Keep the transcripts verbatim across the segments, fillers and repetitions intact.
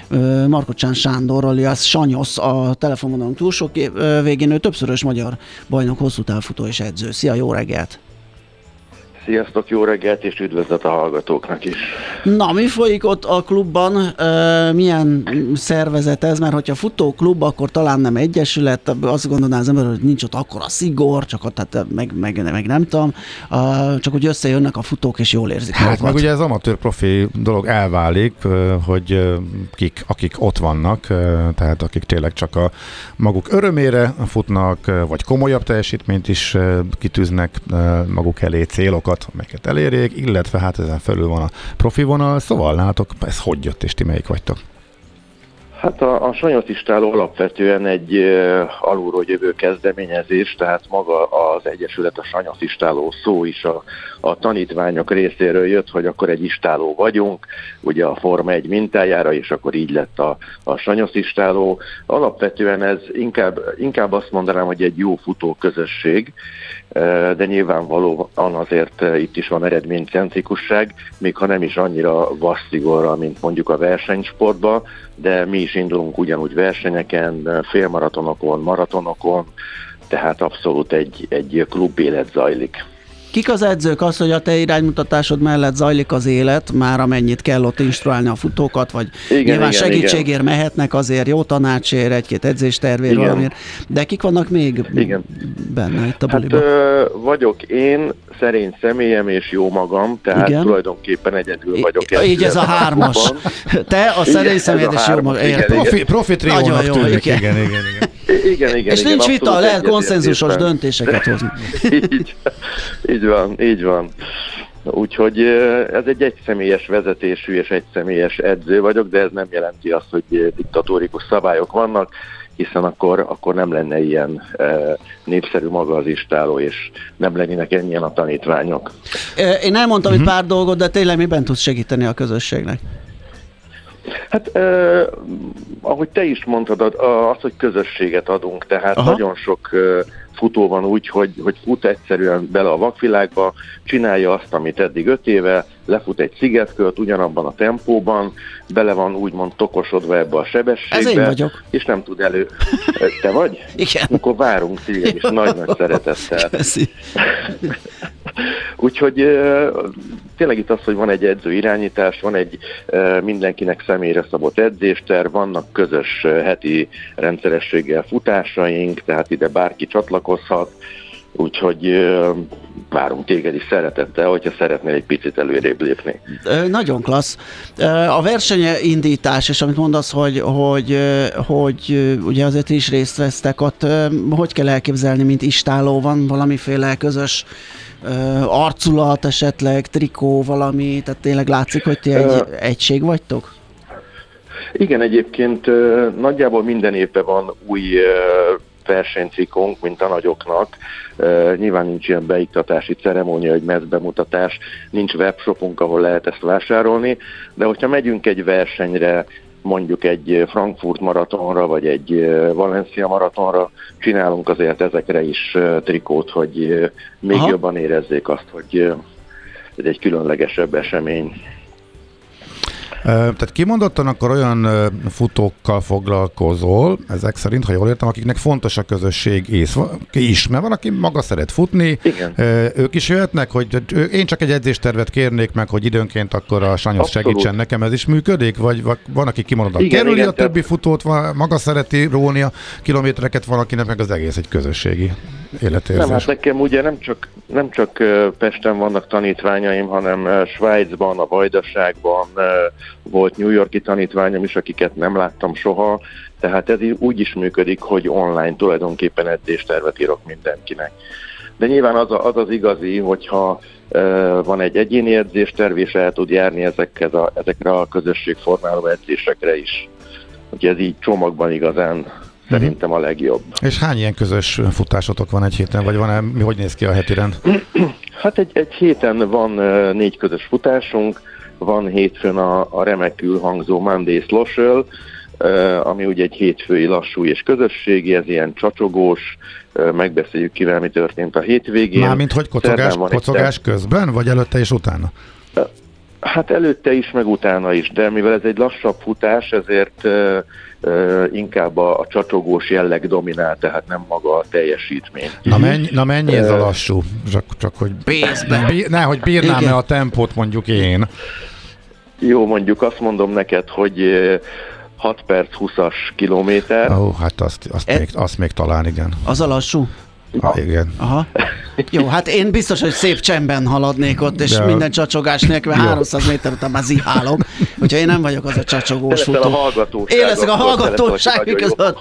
Markocsán Sándor, alias Sanyosz a telefonvonalunk túlsó végén, ő többszörös magyar bajnok, hosszú távfutó és edző. Szia, jó reggelt! Sziasztok, jó reggelt, és üdvözlet a hallgatóknak is. Na, mi folyik ott a klubban? Uh, milyen szervezet ez? Mert hogyha futóklub, akkor talán nem egyesület, azt gondolná az ember, hogy nincs ott akkora szigor, csak ott, hát meg, meg, meg nem tudom, uh, csak úgy összejönnek a futók, és jól érzik hát magukat. meg ugye ez amatőr-profi dolog elválik, hogy kik, akik ott vannak, tehát akik tényleg csak a maguk örömére futnak, vagy komolyabb teljesítményt is kitűznek maguk elé, célokat, amelyeket elérjék, illetve hát ezen felül van a profi vonal, szóval látok, ez hogy jött, és ti melyik vagytok? Hát a, a Sanyoszistáló alapvetően egy uh, alulról jövő kezdeményezés, tehát maga az egyesület, a Sanyoszistáló szó is a, a tanítványok részéről jött, hogy akkor egy istáló vagyunk, ugye a Forma egy mintájára, és akkor így lett a, a Sanyoszistáló. Alapvetően ez inkább, inkább azt mondanám, hogy egy jó futó közösség, de nyilvánvalóan azért itt is van eredménycentrikusság, még ha nem is annyira vasszigorral, mint mondjuk a versenysportban, de mi is indulunk ugyanúgy versenyeken, félmaratonokon, maratonokon, tehát abszolút egy, egy klubélet zajlik. Kik az edzők? Az, hogy a te iránymutatásod mellett zajlik az élet, már amennyit kell ott instruálni a futókat, vagy igen, nyilván igen, segítségért igen. mehetnek azért, jó tanácsért, egy-két edzéstervér valamiért, de kik vannak még igen. benne itt a buliban? Hát ö, vagyok én, szerény személyem és jó magam, tehát igen. tulajdonképpen egyedül vagyok. I- így ez a hármas. Te, a szerény személyed és jó magam. Igen, profi, profi triónak tűnik. Igen, igen, igen. Igen, igen, és igen, nincs vita, lehet konszenzusos értem. döntéseket hozni. így, így van, így van. Úgyhogy ez egy egyszemélyes vezetésű és egyszemélyes edző vagyok, de ez nem jelenti azt, hogy diktatórikus szabályok vannak, hiszen akkor, akkor nem lenne ilyen e, népszerű maga az istáló, és nem lennének ennyien a tanítványok. Én elmondtam uh-huh. itt pár dolgot, de tényleg miben tudsz segíteni a közösségnek? Hát eh, ahogy te is mondtad, az, hogy közösséget adunk, tehát Aha. nagyon sok eh, futó van úgy, hogy, hogy fut egyszerűen bele a vakvilágba, csinálja azt, amit eddig öt éve, lefut egy szigetkört ugyanabban a tempóban, bele van úgymond tokosodva ebbe a sebességbe. Ez én vagyok. És nem tud elő... Te vagy? Igen. Akkor várunk téged is nagy-nagy szeretettel. Köszi. Úgyhogy tényleg itt az, hogy van egy edző irányítás, van egy mindenkinek személyre szabott edzésterv, vannak közös heti rendszerességgel futásaink, tehát ide bárki csatlakozhat, úgyhogy várunk téged is szeretettel, hogyha szeretnél egy picit előrébb lépni. Nagyon klassz. A versenyindítás, és amit mondasz, hogy, hogy, hogy ugye azért is részt vesztek, ott hogy kell elképzelni, mint istáló, van valamiféle közös arculat esetleg, trikó, valami, tehát tényleg látszik, hogy ti egy uh, egység vagytok? Igen, egyébként nagyjából minden évben van új versenytrikónk, mint a nagyoknak. Uh, nyilván nincs ilyen beiktatási ceremónia, egy mezbemutatás, nincs webshopunk, ahol lehet ezt vásárolni, de hogyha megyünk egy versenyre, mondjuk egy Frankfurt maratonra, vagy egy Valencia maratonra, csinálunk azért ezekre is trikót, hogy még Aha. jobban érezzék azt, hogy ez egy különlegesebb esemény. Tehát kimondottan akkor olyan futókkal foglalkozol, ezek szerint, ha jól értem, akiknek fontos a közösség is, mert van, aki maga szeret futni, Igen. ők is jöhetnek, hogy én csak egy edzéstervet kérnék meg, hogy időnként akkor a Sanyosz segítsen nekem, ez is működik? Vagy van, aki kimondottan kerüli igen, a többi tehát... futót, maga szereti róni a kilométereket, van, akinek meg az egész egy közösségi életérzés. Nem, hát nekem ugye nem csak, nem csak Pesten vannak tanítványaim, hanem Svájcban, a Vajdaságban volt New Yorki tanítványom is, akiket nem láttam soha, tehát ez úgy is működik, hogy online tulajdonképpen edzéstervet írok mindenkinek. De nyilván az az, az igazi, hogyha uh, van egy egyéni edzésterv, és el tud járni ezekhez a, ezekre a közösségformáló edzésekre is. Úgyhogy ez így csomagban igazán szerintem a legjobb. És hány ilyen közös futásotok van egy héten, vagy van-e, mi, hogy néz ki a heti rend? Hát egy, egy héten van uh, négy közös futásunk, van hétfőn a, a remekül hangzó Monday Social, uh, ami ugye egy hétfői lassú és közösségi, ez ilyen csacsogós, uh, megbeszéljük kivel, mi történt a hétvégén. Mármint hogy kocogás, kocogás közben, vagy előtte és utána? Hát előtte is, meg utána is, de mivel ez egy lassabb futás, ezért uh, uh, inkább a, a csacsogós jelleg dominál, tehát nem maga a teljesítmény. Na mennyi, na mennyi ez a lassú? Csak, csak hogy bí, ne, hogy bírnám-e a tempót mondjuk én? Jó, mondjuk azt mondom neked, hogy hat perc húszas kilométer. Ó, hát azt, azt, e... még, azt még talán igen. Az a lassú? Ah, igen. Aha. Jó, hát én biztos, hogy szép csendben haladnék ott, és de minden csacsogás nélkül háromszáz méter után már zihálom, hogyha én nem vagyok az a csacsogós futó. A hallgatóság. Én leszek a hallgatóság között.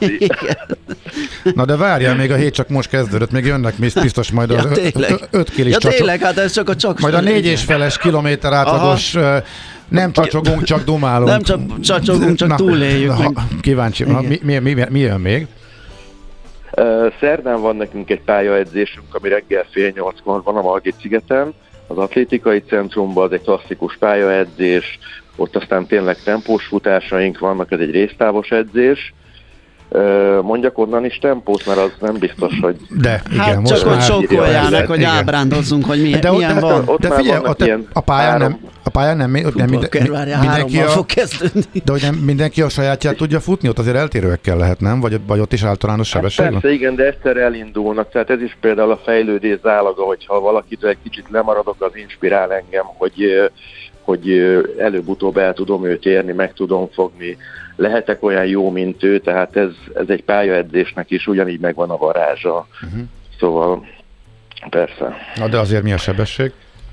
Na de várjál, még a hét csak most kezdődött, még jönnek biztos majd ja, az öt kilis ja, tényleg, hát ez csak a csak. Majd a négy és feles kilométer átlagos. Aha. Nem csacsogunk, csak dumálunk. Nem csak csacsogunk, csak túléljük. Na, kíváncsi, na, mi, mi, mi, mi jön még? Uh, szerdán van nekünk egy pályaedzésünk, ami reggel fél nyolckor van a Margit-szigeten, az atlétikai centrumban, az egy klasszikus pályaedzés, ott aztán tényleg tempós futásaink vannak, ez egy résztávos edzés. Uh, mondjak onnan is tempót, mert az nem biztos, hogy... De, igen, hát most csak hogy sokkolják meg, hogy ábrándozzunk, hogy milyen, de, milyen de, van. De, de figyelj, ott a pályán nem, a pályán nem, nem minden, mindenki a, fog kezdődni. De hogy nem mindenki a sajátját tudja futni, ott azért eltérőekkel lehet, nem? Vagy, vagy ott is általános sebesség hát van? Persze, igen, de egyszerre elindulnak, tehát ez is például a fejlődés záloga, hogyha valakitől egy kicsit lemaradok, az inspirál engem, hogy, hogy előbb-utóbb el tudom őt érni, meg tudom fogni. Lehetek olyan jó, mint ő, tehát ez, ez egy pályaedzésnek is ugyanígy megvan a varázsa. Uh-huh. Szóval persze. Na de azért mi a sebesség?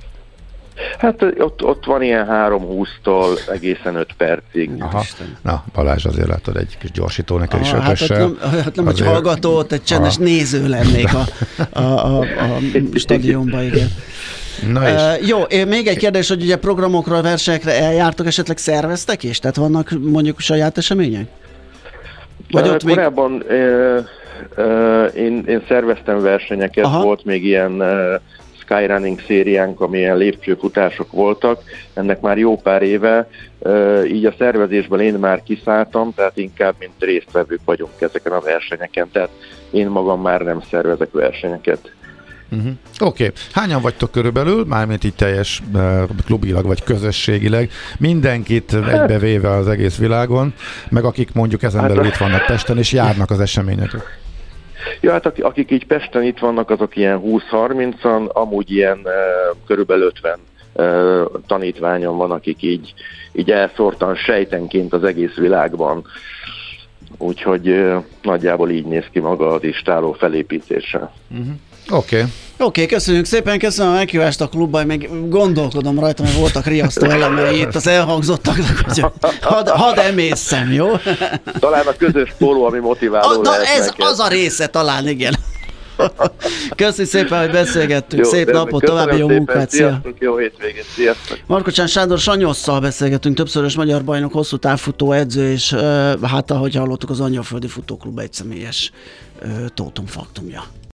Hát ott, ott van ilyen három húsztól egészen öt percig. Aha. Na Balázs, azért látod egy kis gyorsító neked is ötössel. Hát nem, hát nem azért... egy hallgató, ott egy csendes aha. néző lennék a, a, a, a stadionban, igen. Na uh, jó, még egy kérdés, hogy ugye programokra, versenyekre eljártok, esetleg szerveztek is? Tehát vannak mondjuk saját események? Vagy ott korábban még... uh, uh, én, én szerveztem versenyeket, aha. volt még ilyen uh, skyrunning szériánk, amilyen lépcsőfutások voltak, ennek már jó pár éve, uh, így a szervezésből én már kiszálltam, tehát inkább mint résztvevők vagyunk ezeken a versenyeken, tehát én magam már nem szervezek versenyeket. Uh-huh. Oké. Okay. Hányan vagytok körülbelül, mármint így teljes uh, klubilag vagy közösségileg, mindenkit egybevéve az egész világon, meg akik mondjuk ezen hát, belül itt vannak Pesten, és járnak az eseményekre? Ja, hát akik így Pesten itt vannak, azok ilyen húsz-harmincan, amúgy ilyen uh, körülbelül ötven uh, tanítványon van, akik így, így elszórtan sejtenként az egész világban. Úgyhogy uh, nagyjából így néz ki maga az istáló felépítése. Uh-huh. Oké. Okay. Oké, okay, köszönjük szépen, köszönöm a meghívást a klubban, meg gondolkodom rajta, mert voltak riasztó elemei itt az elhangzottaknak, hogy hadd had emészszem, jó? Talán a közös póló, ami motiváló a, lehet ez neked. Az a része talán, igen. Köszönjük szépen, hogy beszélgettünk, jó, szép napot, további jó munkát, szia! Jó hétvégét, sziasztok! Markocsán Sándor Sanyosszal beszélgettünk, többszörös magyar bajnok, hosszú távfutó edző, és hát ahogy hallottuk, az Angyalföldi Futóklub egyszemélyes tótumfaktumja.